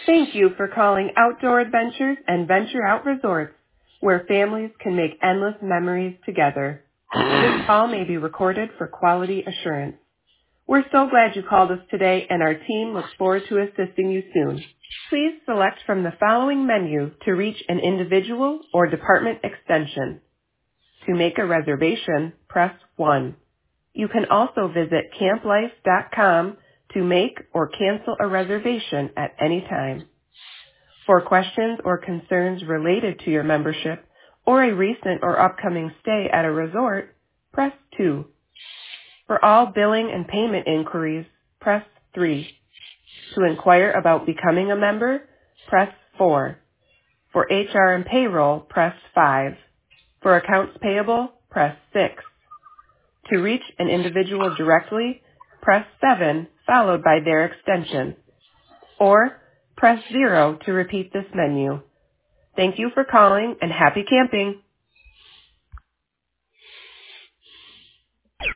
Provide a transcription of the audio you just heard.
Thank you for calling Outdoor Adventures and Venture Out Resorts, where families can make endless memories together. This call may be recorded for quality assurance. We're so glad you called us today, and our team looks forward to assisting you soon. Please select from the following menu to reach an individual or department extension. To make a reservation, press 1. You can also visit camplife.com to make or cancel a reservation at any time. For questions or concerns related to your membership or a recent or upcoming stay at a resort, press 2. For all billing and payment inquiries, press 3. To inquire about becoming a member, press 4. For HR and payroll, press 5. For accounts payable, press 6. To reach an individual directly, press 7 followed by their extension. Or press 0 to repeat this menu. Thank you for calling and happy camping!